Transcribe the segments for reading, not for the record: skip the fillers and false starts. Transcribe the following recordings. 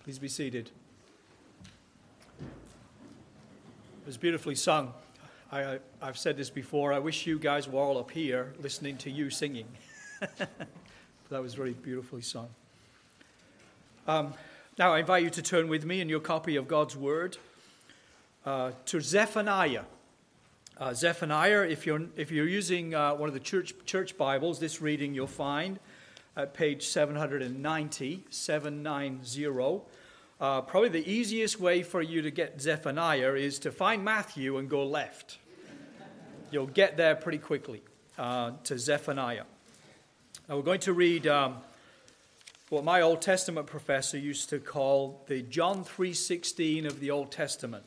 Please be seated. It was beautifully sung. I've said this before. I wish you guys were all up here listening to you singing. That was very beautifully sung. Now I invite you to turn with me in your copy of God's Word to Zephaniah. Zephaniah, if you're using one of the church Bibles, this reading you'll find at page 790. Probably the easiest way for you to get Zephaniah is to find Matthew and go left. You'll get there pretty quickly to Zephaniah. Now we're going to read what my Old Testament professor used to call the John 3:16 of the Old Testament.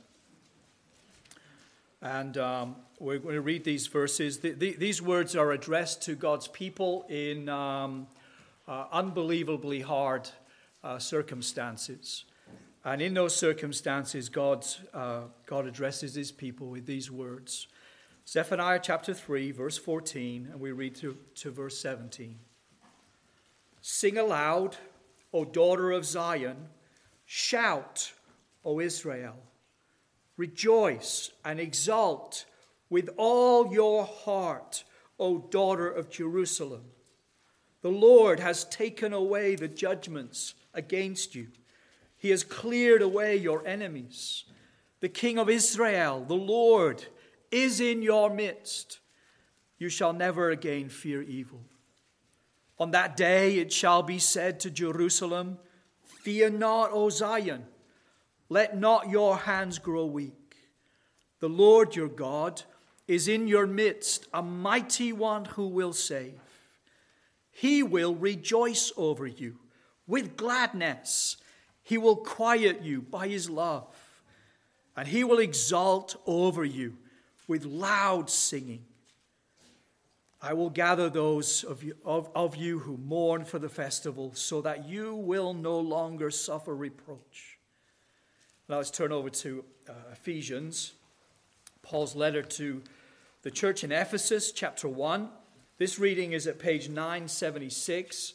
And we're going to read these verses. These words are addressed to God's people in unbelievably hard circumstances. And in those circumstances, God addresses his people with these words. Zephaniah chapter 3, verse 14, and we read to verse 17. Sing aloud, O daughter of Zion. Shout, O Israel. Rejoice and exult with all your heart, O daughter of Jerusalem. The Lord has taken away the judgments against you. He has cleared away your enemies. The King of Israel, the Lord, is in your midst. You shall never again fear evil. On that day it shall be said to Jerusalem, fear not, O Zion. Let not your hands grow weak. The Lord your God is in your midst, a mighty one who will save. He will rejoice over you with gladness. He will quiet you by his love, and he will exult over you with loud singing. I will gather those of you who mourn for the festival, so that you will no longer suffer reproach. Now let's turn over to Ephesians, Paul's letter to the church in Ephesus, chapter 1. This reading is at page 976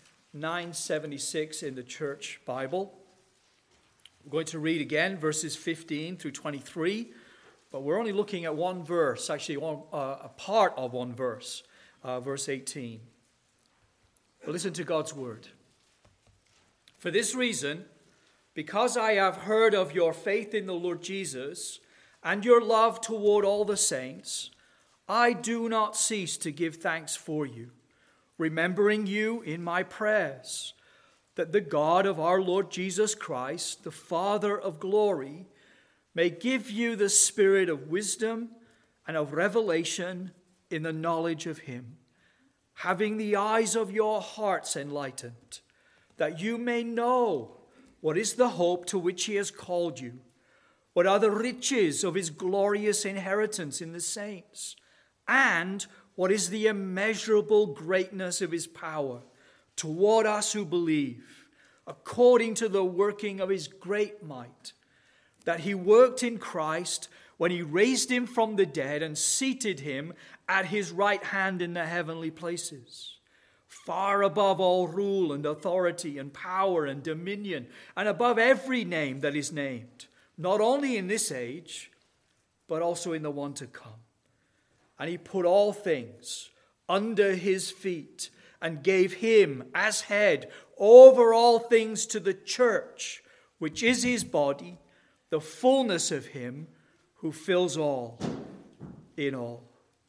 in the church Bible. We're going to read again verses 15 through 23, but we're only looking at one verse, actually a part of one verse, verse 18. But listen to God's word. For this reason, because I have heard of your faith in the Lord Jesus and your love toward all the saints, I do not cease to give thanks for you, remembering you in my prayers, that the God of our Lord Jesus Christ, the Father of glory, may give you the spirit of wisdom and of revelation in the knowledge of him, having the eyes of your hearts enlightened, that you may know what is the hope to which he has called you, what are the riches of his glorious inheritance in the saints, and what is the immeasurable greatness of his power toward us who believe, according to the working of his great might, that he worked in Christ when he raised him from the dead and seated him at his right hand in the heavenly places, far above all rule and authority and power and dominion, and above every name that is named, not only in this age, but also in the one to come. And he put all things under his feet and gave him as head over all things to the church, which is his body, the fullness of him who fills all in all.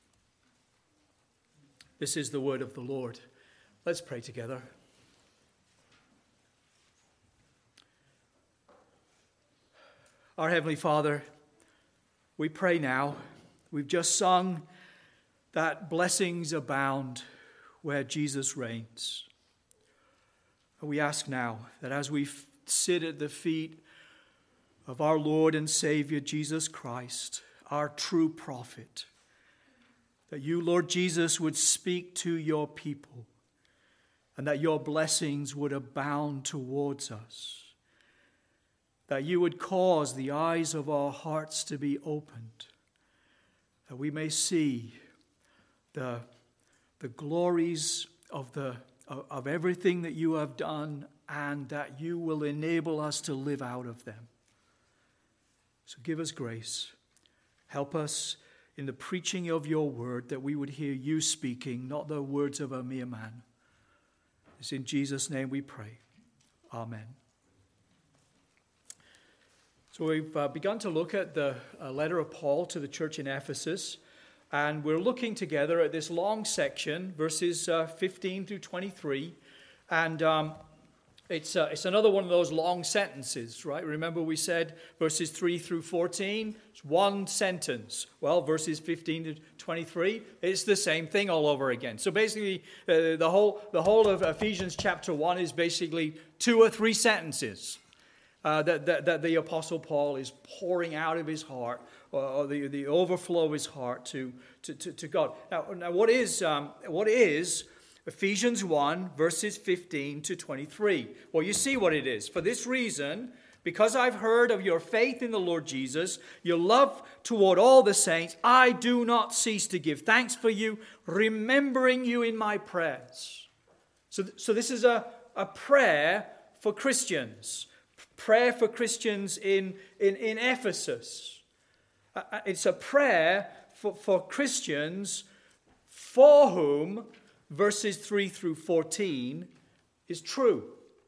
This is the word of the Lord. Let's pray together. Our Heavenly Father, we pray now. We've just sung that blessings abound where Jesus reigns. And we ask now that as we sit at the feet of our Lord and Savior Jesus Christ, our true prophet, that you, Lord Jesus, would speak to your people and that your blessings would abound towards us, that you would cause the eyes of our hearts to be opened, that we may see the glories of of everything that you have done, and that you will enable us to live out of them. So give us grace. Help us in the preaching of your word, that we would hear you speaking, not the words of a mere man. It's in Jesus' name we pray. Amen. So we've begun to look at the letter of Paul to the church in Ephesus, and we're looking together at this long section, verses 15 through 23, and it's another one of those long sentences, right? Remember we said verses 3 through 14, it's one sentence. Well, verses 15 to 23, it's the same thing all over again. So basically, the whole of Ephesians chapter 1 is basically 2 or 3 sentences that the Apostle Paul is pouring out of his heart, or the overflow of his heart to God. Now what is Ephesians 1, verses 15 to 23. Well, you see what it is. For this reason, because I've heard of your faith in the Lord Jesus, your love toward all the saints, I do not cease to give thanks for you, remembering you in my prayers. So this is a prayer for Christians. Prayer for Christians in Ephesus. It's a prayer for Christians for whom verses 3 through 14 is true.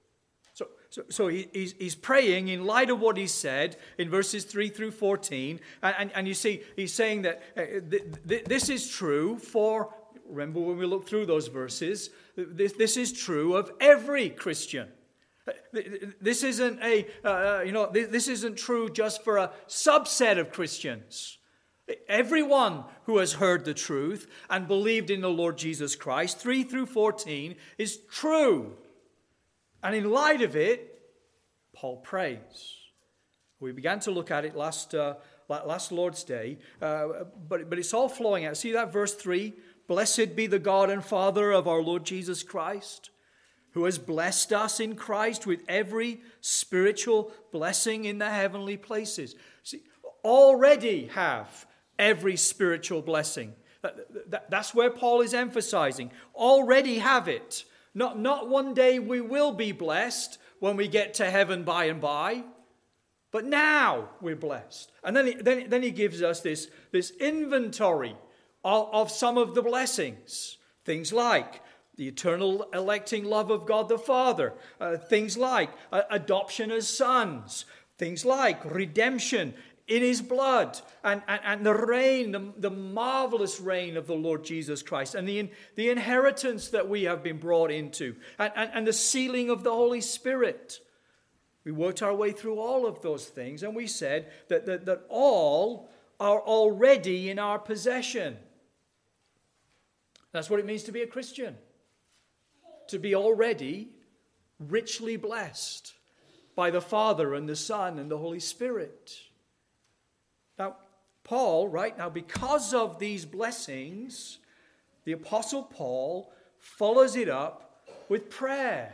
So he's praying in light of what he said in verses 3 through 14. And you see, he's saying that this is true for, remember when we looked through those verses, this is true of every Christian. This isn't this isn't true just for a subset of Christians. Everyone who has heard the truth and believed in the Lord Jesus Christ, 3 through 14, is true. And in light of it, Paul prays. We began to look at it last Lord's Day, but it's all flowing out. See that verse 3? Blessed be the God and Father of our Lord Jesus Christ, who has blessed us in Christ with every spiritual blessing in the heavenly places. See, already have every spiritual blessing. That's where Paul is emphasizing. Already have it. Not one day we will be blessed when we get to heaven by and by, but now we're blessed. And then he gives us this inventory of some of the blessings. Things like the eternal electing love of God the Father. Things like adoption as sons. Things like redemption in his blood, and the reign, the marvelous reign of the Lord Jesus Christ, and the inheritance that we have been brought into, and the sealing of the Holy Spirit. We worked our way through all of those things, and we said that all are already in our possession. That's what it means to be a Christian. To be already richly blessed by the Father and the Son and the Holy Spirit. Now, Paul, right now, because of these blessings, the Apostle Paul follows it up with prayer.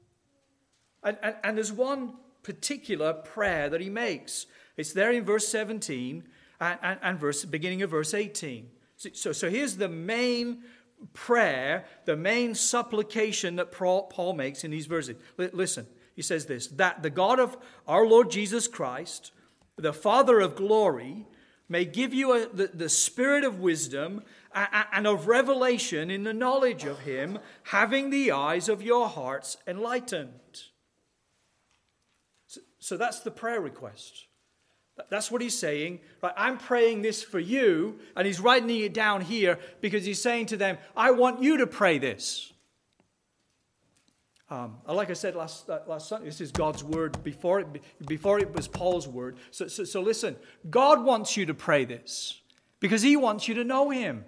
And there's one particular prayer that he makes. It's there in verse 17 and beginning of verse 18. So here's the main prayer, the main supplication that Paul makes in these verses. Listen, he says this, that the God of our Lord Jesus Christ, the Father of glory, may give you the spirit of wisdom and of revelation in the knowledge of him, having the eyes of your hearts enlightened. So that's the prayer request. That's what he's saying. Right, I'm praying this for you, and he's writing it down here because he's saying to them, I want you to pray this. Like I said last Sunday, this is God's word before it was Paul's word. So listen, God wants you to pray this because he wants you to know him.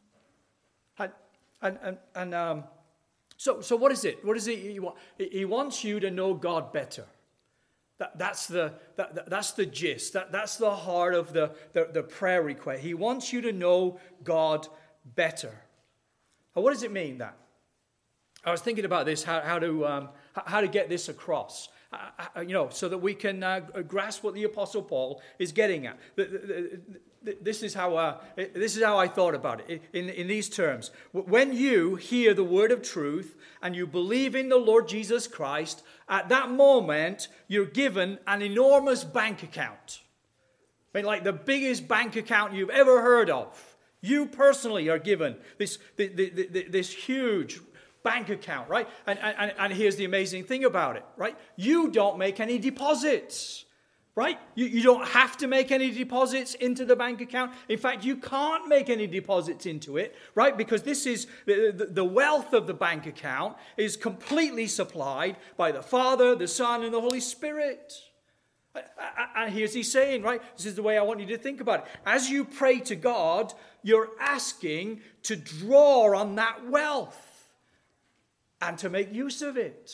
So what is it? What is it he wants? He wants you to know God better. That's the gist. That's the heart of the prayer request. He wants you to know God better. Now, what does it mean that? I was thinking about this, how to get this across. so that we can grasp what the Apostle Paul is getting at. This is how I thought about it in these terms. When you hear the word of truth and you believe in the Lord Jesus Christ, at that moment you're given an enormous bank account. I mean, like the biggest bank account you've ever heard of. You personally are given this huge bank account, right? And here's the amazing thing about it, right? You don't make any deposits, right? You don't have to make any deposits into the bank account. In fact, you can't make any deposits into it, right? Because this is the wealth of the bank account is completely supplied by the Father, the Son, and the Holy Spirit. And here's he saying, right? This is the way I want you to think about it. As you pray to God, you're asking to draw on that wealth and to make use of it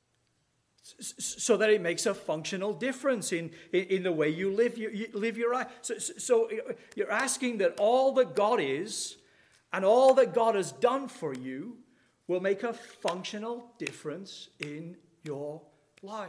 so that it makes a functional difference in the way you live your life. So you're asking that all that God is and all that God has done for you will make a functional difference in your life.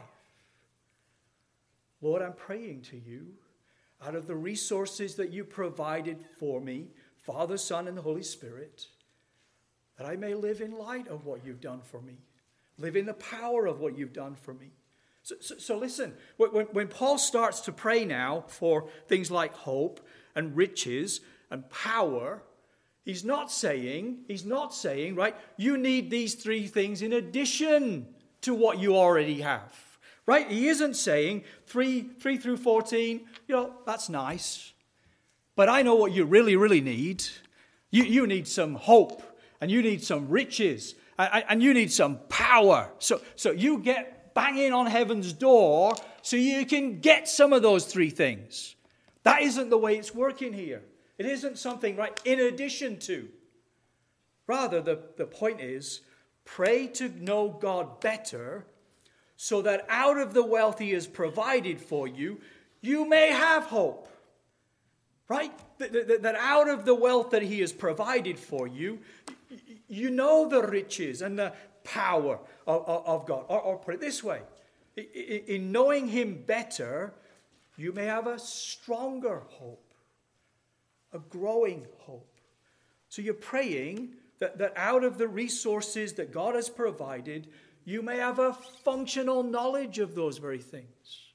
Lord, I'm praying to you out of the resources that you provided for me, Father, Son, and the Holy Spirit, that I may live in light of what you've done for me, live in the power of what you've done for me. So listen, when Paul starts to pray now for things like hope and riches and power, he's not saying, right, you need these three things in addition to what you already have. Right? He isn't saying 3 through 14, that's nice. But I know what you really, really need. You need some hope, and you need some riches, and you need some power. So you get banging on heaven's door so you can get some of those three things. That isn't the way it's working here. It isn't something, right, in addition to. Rather, the point is, pray to know God better so that out of the wealth he has provided for you, you may have hope. Right? That out of the wealth that he has provided for you, you know the riches and the power of God. Or put it this way, in knowing him better, you may have a stronger hope, a growing hope. So you're praying that out of the resources that God has provided, you may have a functional knowledge of those very things.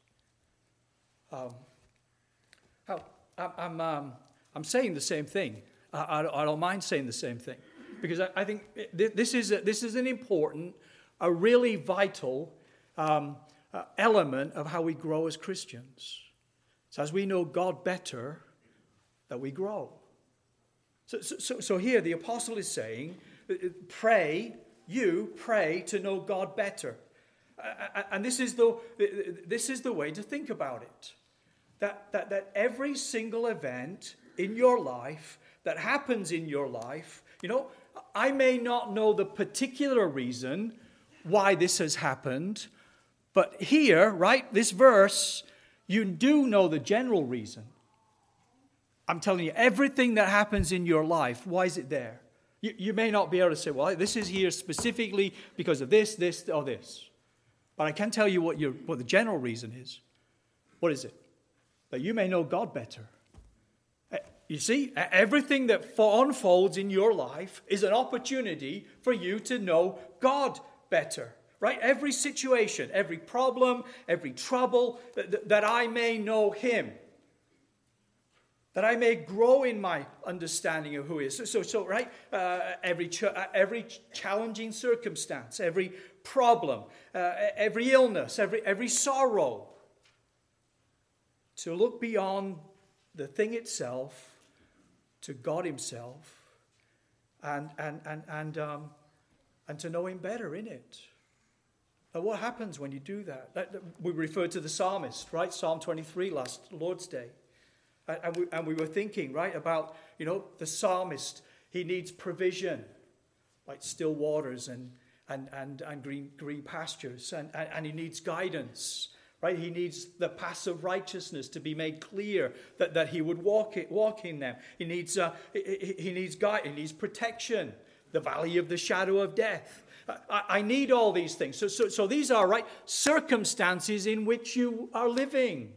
I'm saying the same thing. I don't mind saying the same thing because I think this is an important, a really vital element of how we grow as Christians. So as we know God better, that we grow. So here the apostle is saying, pray to know God better. And this is the way to think about it. That every single event in your life that happens in your life, I may not know the particular reason why this has happened, but here, right, this verse, you do know the general reason. I'm telling you, everything that happens in your life, why is it there? You may not be able to say, well, this is here specifically because of this, or this. But I can tell you what the general reason is. What is it? That you may know God better. You see, everything that unfolds in your life is an opportunity for you to know God better. Right? Every situation, every problem, every trouble, that I may know him. That I may grow in my understanding of who he is. So right, every challenging circumstance, every problem, every illness, every sorrow. To look beyond the thing itself to God himself, and to know him better in it. Now, what happens when you do that? We referred to the psalmist, right? Psalm 23 last Lord's Day. And we were thinking, right, about, the psalmist. He needs provision, like still waters and green pastures. And he needs guidance, right? He needs the paths of righteousness to be made clear that he would walk in them. He needs guidance. He needs protection, the valley of the shadow of death. I need all these things. So these are, right, circumstances in which you are living.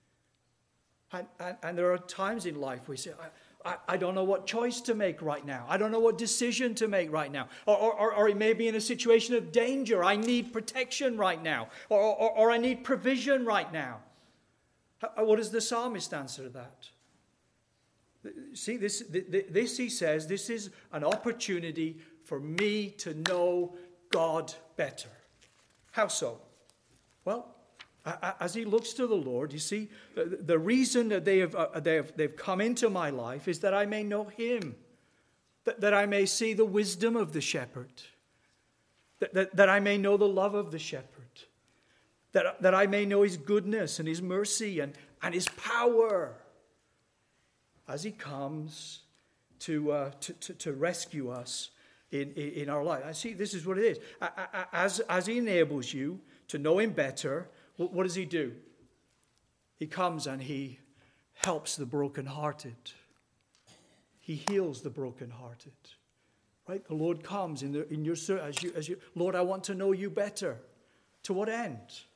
And there are times in life we say, I don't know what choice to make right now. I don't know what decision to make right now. Or it may be in a situation of danger. I need protection right now. Or I need provision right now. What does the psalmist answer to that? See, this he says, this is an opportunity for me to know God better. How so? Well, as he looks to the Lord, you see, the reason that they've come into my life is that I may know him, that I may see the wisdom of the shepherd, that I may know the love of the shepherd, that I may know his goodness and his mercy and his power as he comes to rescue us in our life. I see, this is what it is. As he enables you to know him better, what does he do? He comes and he helps the brokenhearted. He heals the brokenhearted. Right? The Lord comes in your as you Lord, I want to know you better. To what end?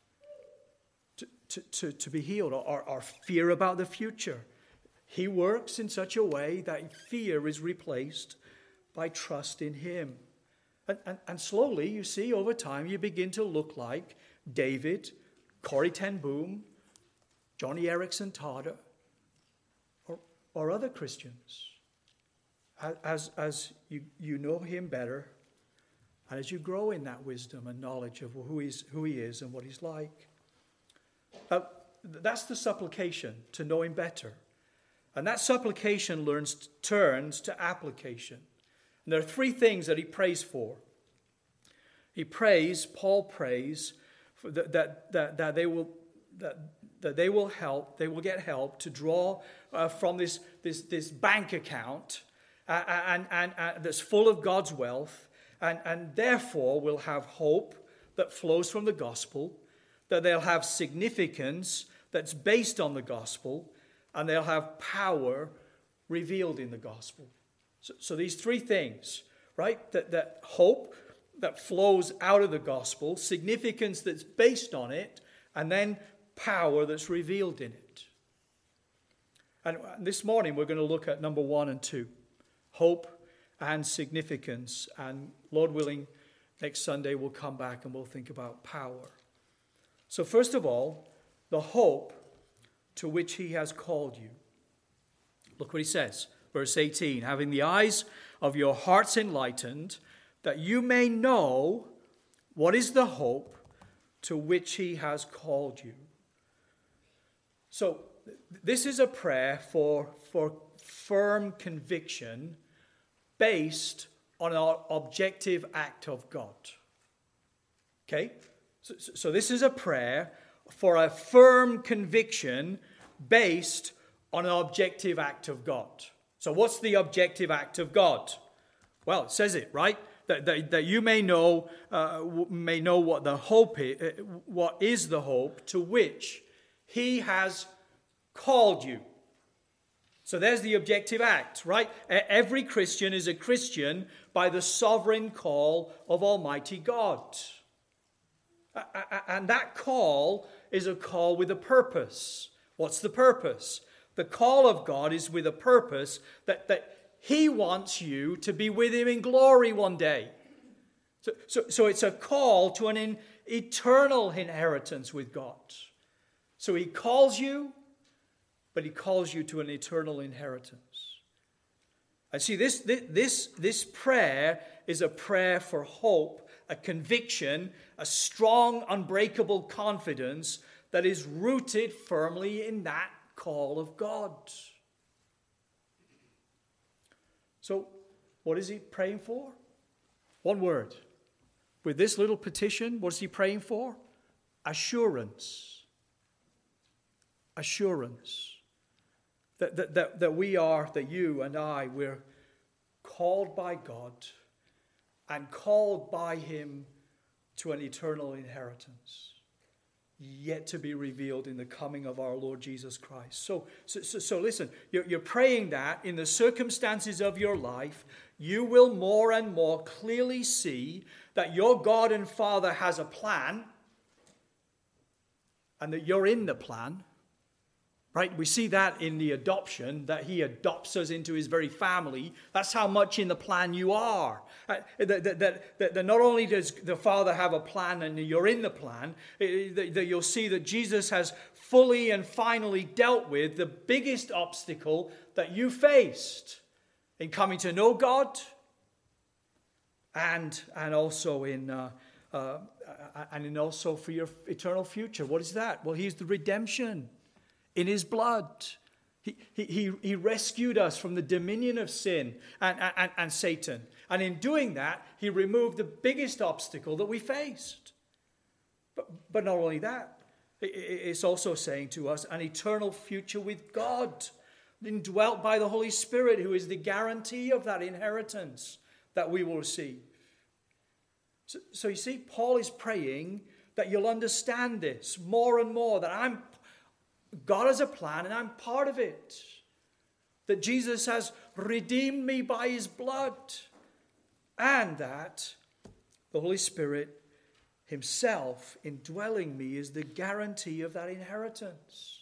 To be healed, or fear about the future. He works in such a way that fear is replaced by trust in him. And slowly, you see, over time, you begin to look like David, Corrie ten Boom, Johnny Erickson Tada, or other Christians. As you know him better, and as you grow in that wisdom and knowledge of who he is and what he's like. That's the supplication, to know him better. And that supplication turns to application. And there are three things that he prays for. Paul prays that they will get help to draw from this bank account and that's full of God's wealth, and therefore will have hope that flows from the gospel, that they'll have significance that's based on the gospel, and they'll have power revealed in the gospel. So these three things, right? That hope that flows out of the gospel, significance that's based on it, and then power that's revealed in it. And this morning we're going to look at number 1 and 2, hope and significance. And Lord willing, next Sunday we'll come back and we'll think about power. So first of all, the hope to which he has called you. Look what he says, verse 18, having the eyes of your hearts enlightened, that you may know what is the hope to which he has called you. So this is a prayer for firm conviction based on an objective act of God. Okay? So this is a prayer for a firm conviction based on an objective act of God. So what's the objective act of God? Well, it says it, right? That you may know what the hope is, what is the hope to which he has called you. So there's the objective act, right? Every Christian is a Christian by the sovereign call of Almighty God. And that call is a call with a purpose. What's the purpose? The call of God is with a purpose that he wants you to be with him in glory one day. So it's a call to an eternal inheritance with God. So he calls you, but he calls you to an eternal inheritance. And see, this prayer is a prayer for hope, a conviction, a strong, unbreakable confidence that is rooted firmly in that call of God. So, what is he praying for? One word. With this little petition, what is he praying for? Assurance. Assurance. That we are, that you and I, we're called by God and called by him to an eternal inheritance. yet to be revealed in the coming of our Lord Jesus Christ. So listen, you're praying that in the circumstances of your life, you will more and more clearly see that your God and Father has a plan and that you're in the plan. Right? We see that in the adoption, that he adopts us into his very family. That's how much in the plan you are. That not only does the Father have a plan and you're in the plan, that you'll see that Jesus has fully and finally dealt with the biggest obstacle that you faced in coming to know God and also in also for your eternal future. What is that? Well, he's the redemption. In his blood, he rescued us from the dominion of sin and Satan. And in doing that, he removed the biggest obstacle that we faced. But not only that, it's also saying to us an eternal future with God, indwelt by the Holy Spirit, who is the guarantee of that inheritance that we will receive. So you see, Paul is praying that you'll understand this more and more, that God has a plan and I'm part of it. That Jesus has redeemed me by his blood. And that the Holy Spirit himself indwelling me is the guarantee of that inheritance.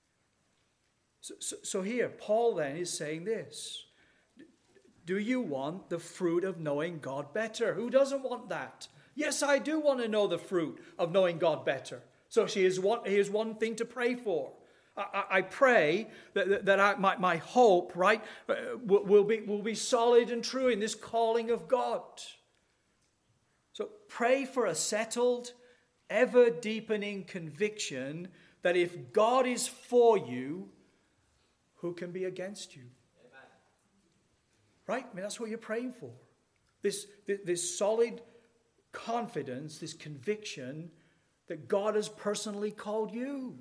So here, Paul then is saying this. Do you want the fruit of knowing God better? Who doesn't want that? Yes, I do want to know the fruit of knowing God better. So here's one thing to pray for. I pray that my hope, right, will be solid and true in this calling of God. So pray for a settled, ever-deepening conviction that if God is for you, who can be against you? Amen. Right? I mean, that's what you're praying for. This solid confidence, this conviction that God has personally called you.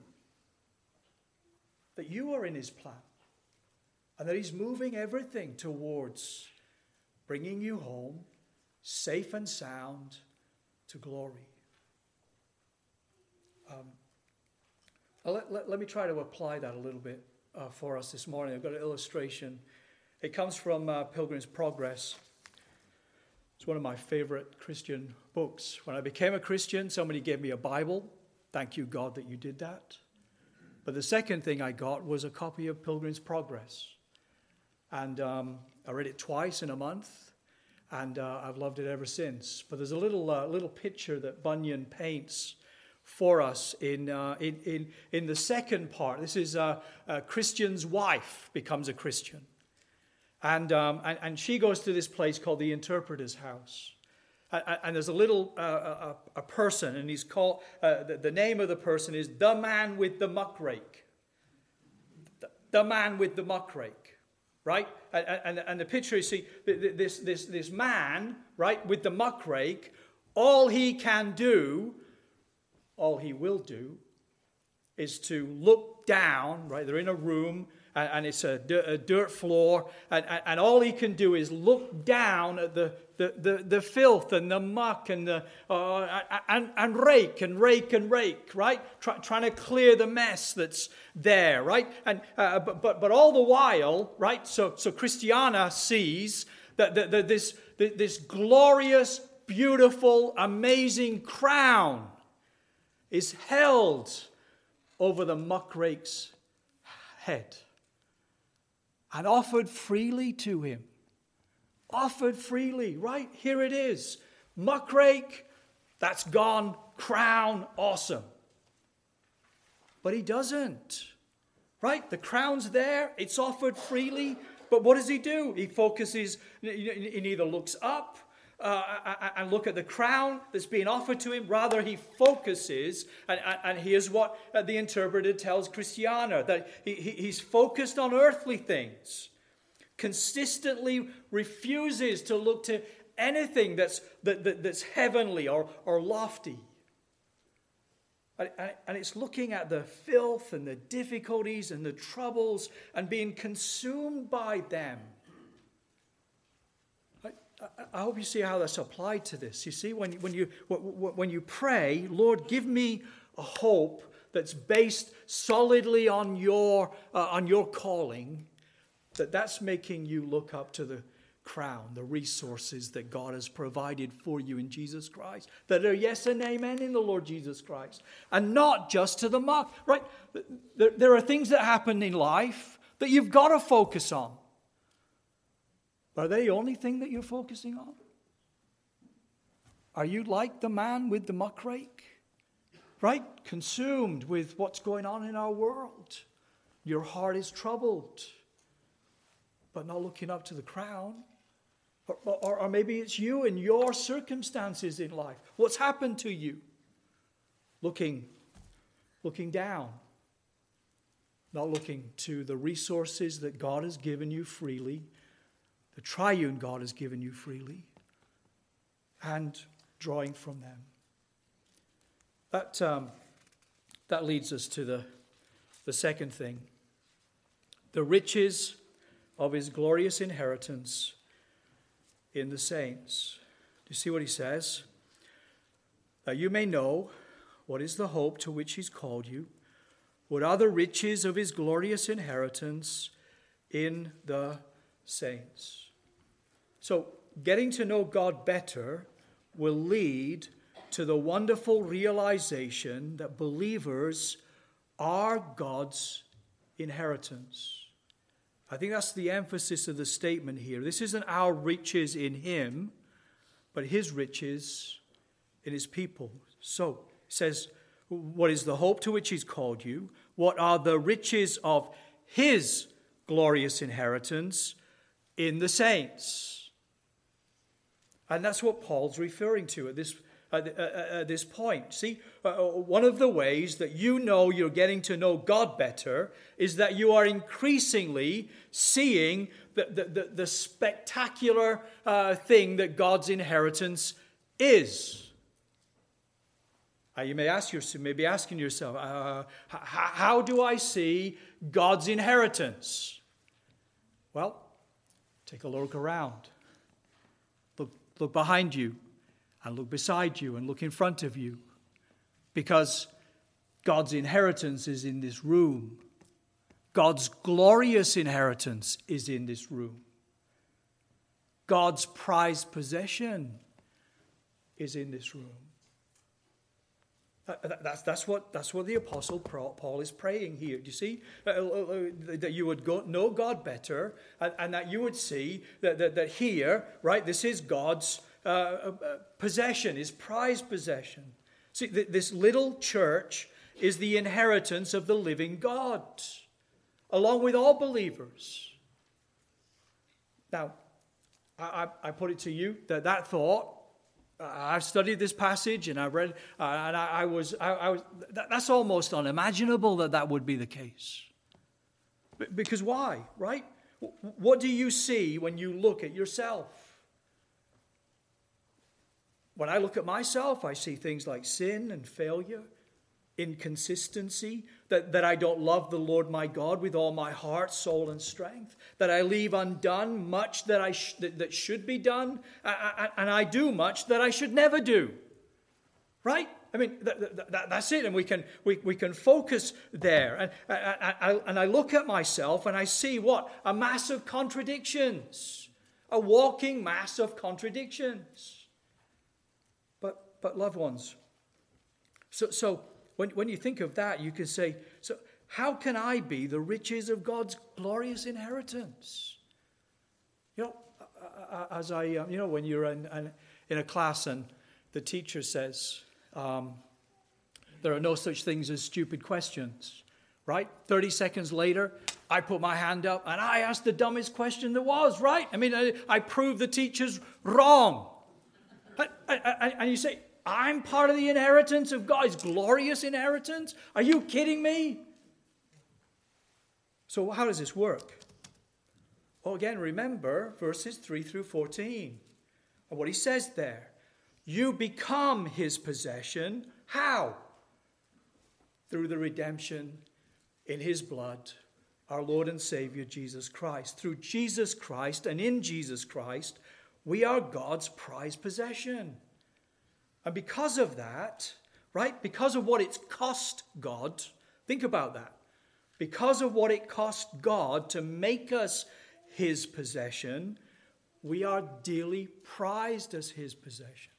That you are in his plan. And that he's moving everything towards bringing you home, safe and sound, to glory. Let me try to apply that a little bit for us this morning. I've got an illustration. It comes from Pilgrim's Progress. It's one of my favorite Christian books. When I became a Christian, somebody gave me a Bible. Thank you, God, that you did that. But the second thing I got was a copy of Pilgrim's Progress. And I read it twice in a month, and I've loved it ever since. But there's a little picture that Bunyan paints for us in the second part. This is a Christian's wife becomes a Christian. And she goes to this place called the Interpreter's House. And there's a little a person, and he's called the name of the person is the man with the muckrake. The man with the muckrake, right? And the picture you see this man, right, with the muckrake. All he can do, all he will do, is to look down. Right, they're in a room. And it's a dirt floor, and all he can do is look down at the filth and the muck and rake, right? Trying to clear the mess that's there, right? And but all the while, right? So Christiana sees that this glorious, beautiful, amazing crown is held over the muckrake's head. And offered freely to him. Offered freely, right? Here it is. Muckrake, that's gone. Crown, awesome. But he doesn't. Right? The crown's there. It's offered freely. But what does he do? He focuses, he neither looks up and look at the crown that's being offered to him. Rather, he focuses, and here's what the interpreter tells Christiana, that he's focused on earthly things, consistently refuses to look to anything that's heavenly or lofty. And it's looking at the filth and the difficulties and the troubles and being consumed by them. I hope you see how that's applied to this. You see, when you pray, Lord, give me a hope that's based solidly on your calling, that's making you look up to the crown, the resources that God has provided for you in Jesus Christ, that are yes and amen in the Lord Jesus Christ, and not just to the mark, right? There are things that happen in life that you've got to focus on. Are they the only thing that you're focusing on? Are you like the man with the muckrake? Right? Consumed with what's going on in our world. Your heart is troubled, but not looking up to the crown. Or maybe it's you and your circumstances in life. What's happened to you? Looking down. Not looking to the resources that God has given you freely, the triune God has given you freely, and drawing from them. That leads us to the second thing. The riches of his glorious inheritance in the saints. Do you see what he says? That you may know what is the hope to which he's called you, what are the riches of his glorious inheritance in the saints. So, getting to know God better will lead to the wonderful realization that believers are God's inheritance. I think that's the emphasis of the statement here. This isn't our riches in him, but his riches in his people. So, it says, what is the hope to which he's called you? What are the riches of his glorious inheritance in the saints? And that's what Paul's referring to at this point. See, one of the ways that you know you're getting to know God better is that you are increasingly seeing the spectacular thing that God's inheritance is. You may be asking yourself, how do I see God's inheritance? Well, take a look around. Look behind you, and look beside you, and look in front of you. Because God's inheritance is in this room. God's glorious inheritance is in this room. God's prized possession is in this room. That's what the Apostle Paul is praying here. Do you see? That you would know God better, and that you would see that here, right, this is God's possession, his prized possession. See, this little church is the inheritance of the living God, along with all believers. Now, I put it to you that thought, I've studied this passage and I've read, and I was. That's almost unimaginable that would be the case. Because why, right? What do you see when you look at yourself? When I look at myself, I see things like sin and failure, inconsistency, that I don't love the Lord my God with all my heart, soul, and strength, that I leave undone much that should be done, and I do much that I should never do. Right? I mean, that's it, and we can focus there. And I look at myself, and I see what? A mass of contradictions, a walking mass of contradictions. But loved ones, so when you think of that, you can say, so how can I be the riches of God's glorious inheritance? You know, as when you're in a class and the teacher says, there are no such things as stupid questions, right? 30 seconds later, I put my hand up and I asked the dumbest question there was, right? I mean, I proved the teacher's wrong. And you say, I'm part of the inheritance of God's glorious inheritance? Are you kidding me? So how does this work? Well, again, remember verses 3 through 14. And what he says there. You become his possession. How? Through the redemption in his blood, our Lord and Savior, Jesus Christ. Through Jesus Christ and in Jesus Christ, we are God's prized possession. And because of that, right? Because of what it's cost God. Think about that. Because of what it cost God to make us his possession, we are dearly prized as his possession.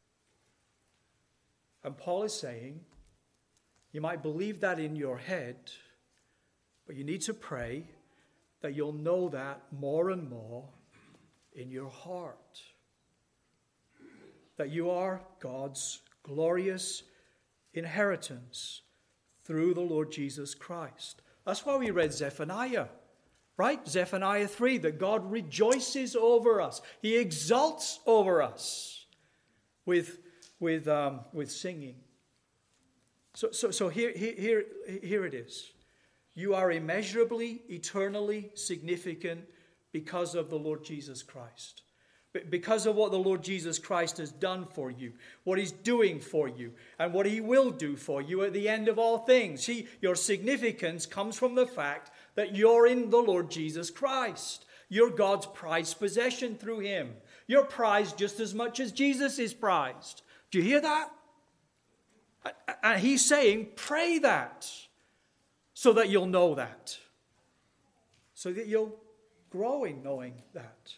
And Paul is saying, you might believe that in your head, but you need to pray that you'll know that more and more in your heart. That you are God's glorious inheritance through the Lord Jesus Christ. That's why we read Zephaniah, right? Zephaniah 3, that God rejoices over us. He exalts over us with singing. So here it is. You are immeasurably, eternally significant because of the Lord Jesus Christ. Because of what the Lord Jesus Christ has done for you, what he's doing for you, and what he will do for you at the end of all things. Your significance comes from the fact that you're in the Lord Jesus Christ. You're God's prized possession through him. You're prized just as much as Jesus is prized. Do you hear that? And he's saying, pray that so that you'll know that. So that you'll grow in knowing that.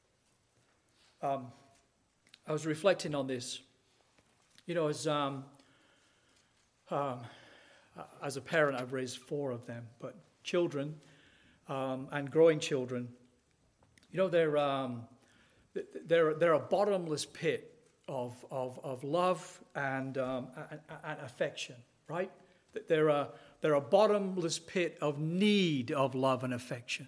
I was reflecting on this. You know, as a parent, I've raised 4 of them, but children and growing children, you know, they're a bottomless pit of love and affection, right? They're a bottomless pit of need of love and affection.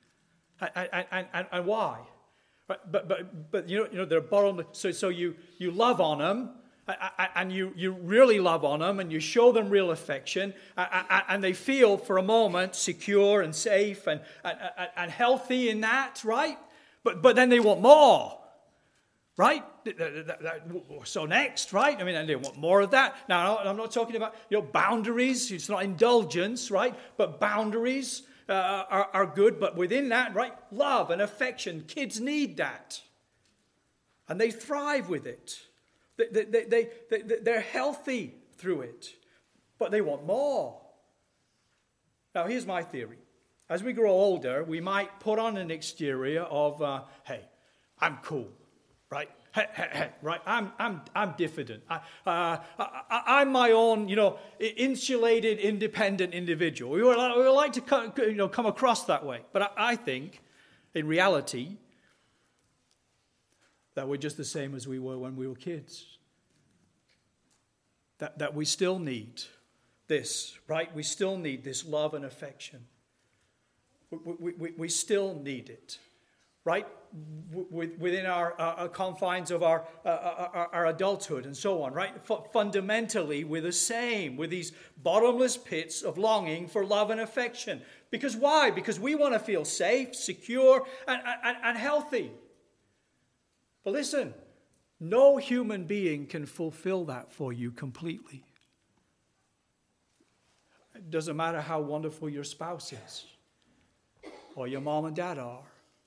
And why? But you know they're bottomless. So you love on them, and you really love on them, and you show them real affection, and they feel for a moment secure and safe and healthy in that, right? But then they want more, right? So next, right? I mean, and they want more of that. Now I'm not talking about boundaries. It's not indulgence, right? But boundaries. Are good, but within that, right, love and affection, kids need that. And they thrive with it. They're healthy through it, but they want more. Now, here's my theory. As we grow older, we might put on an exterior of, hey, I'm cool, right? Hey, right? I'm diffident. I'm my own, insulated, independent individual. We would like to come across that way, but I think, in reality, that we're just the same as we were when we were kids. That we still need this, right? We still need this love and affection. We still need it, right? Within our confines of our adulthood and so on, right? Fundamentally, we're the same, with these bottomless pits of longing for love and affection. Because why? Because we want to feel safe, secure, and healthy. But listen, no human being can fulfill that for you completely. It doesn't matter how wonderful your spouse is, or your mom and dad are.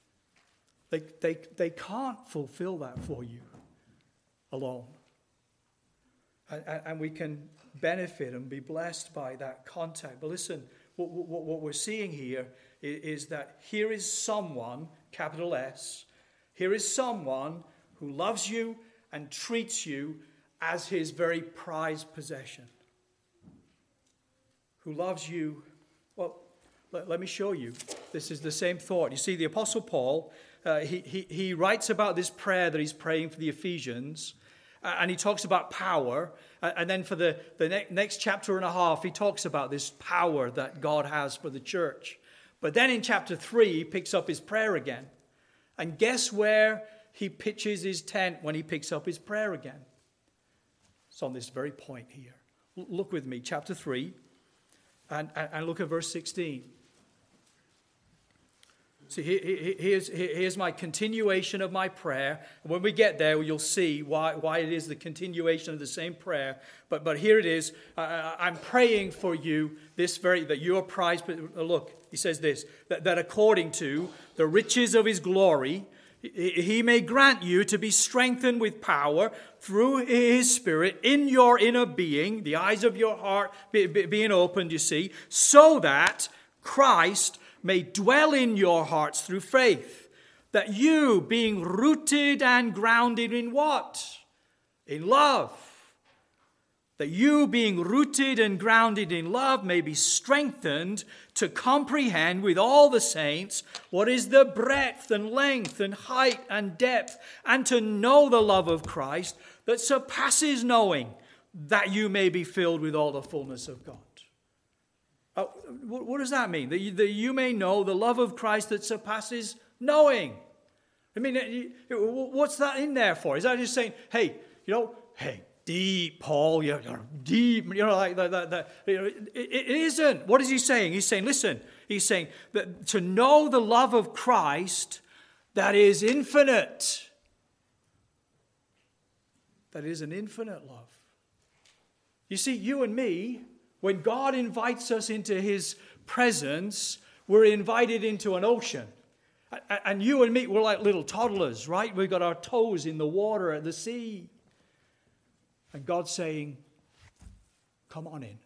They can't fulfill that for you alone. And we can benefit and be blessed by that contact. But listen, what we're seeing here is that here is someone, capital S, here is someone who loves you and treats you as his very prized possession. Who loves you. Well, let me show you. This is the same thought. You see, the Apostle Paul, he writes about this prayer that he's praying for the Ephesians, and he talks about power. And then for the next chapter and a half, he talks about this power that God has for the church. But then in chapter 3, he picks up his prayer again. And guess where he pitches his tent when he picks up his prayer again? It's on this very point here. Look with me, chapter 3, and look at verse 16. See, here's my continuation of my prayer. When we get there, you'll see why it is the continuation of the same prayer. But here it is. I'm praying for you that you are prized. Look, he says this, that according to the riches of his glory, He may grant you to be strengthened with power through His Spirit in your inner being, the eyes of your heart being opened, you see, so that Christ may dwell in your hearts through faith, that you, being rooted and grounded in what? In love. That you, being rooted and grounded in love, may be strengthened to comprehend with all the saints what is the breadth and length and height and depth, and to know the love of Christ that surpasses knowing, that you may be filled with all the fullness of God. What does that mean? That you may know the love of Christ that surpasses knowing. I mean, what's that in there for? Is that just saying, hey, deep, Paul, you're deep, like that. It isn't. What is he saying? He's saying, listen, he's saying that to know the love of Christ that is infinite. That is an infinite love. You see, you and me, when God invites us into His presence, we're invited into an ocean. And you and me, we're like little toddlers, right? We've got our toes in the water at the sea. And God's saying, come on in.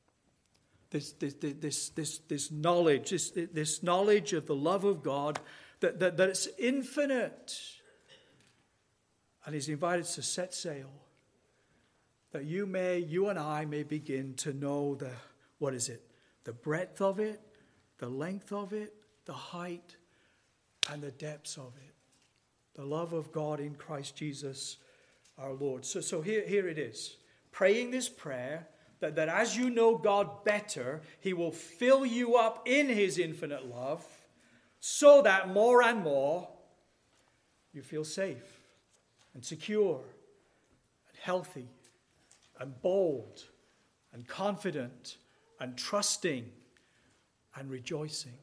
This knowledge, this knowledge of the love of God, that it's infinite. And He's invited us to set sail. That you and I may begin to know the breadth of it, the length of it, the height, and the depths of it. The love of God in Christ Jesus our Lord. So here it is. Praying this prayer that as you know God better, He will fill you up in His infinite love, so that more and more you feel safe and secure and healthy and bold and confident and trusting and rejoicing.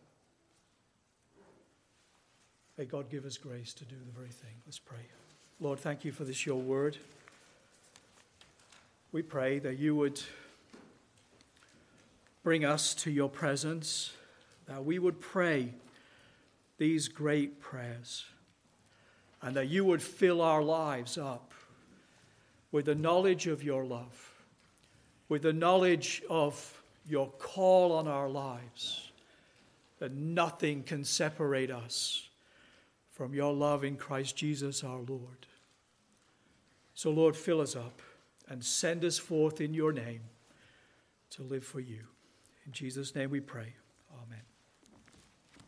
May God give us grace to do the very thing. Let's pray. Lord, thank you for this, your word. We pray that you would bring us to your presence, that we would pray these great prayers, and that you would fill our lives up with the knowledge of your love, with the knowledge of your call on our lives, that nothing can separate us from your love in Christ Jesus our Lord. So, Lord, fill us up and send us forth in your name to live for you. In Jesus' name we pray. Amen.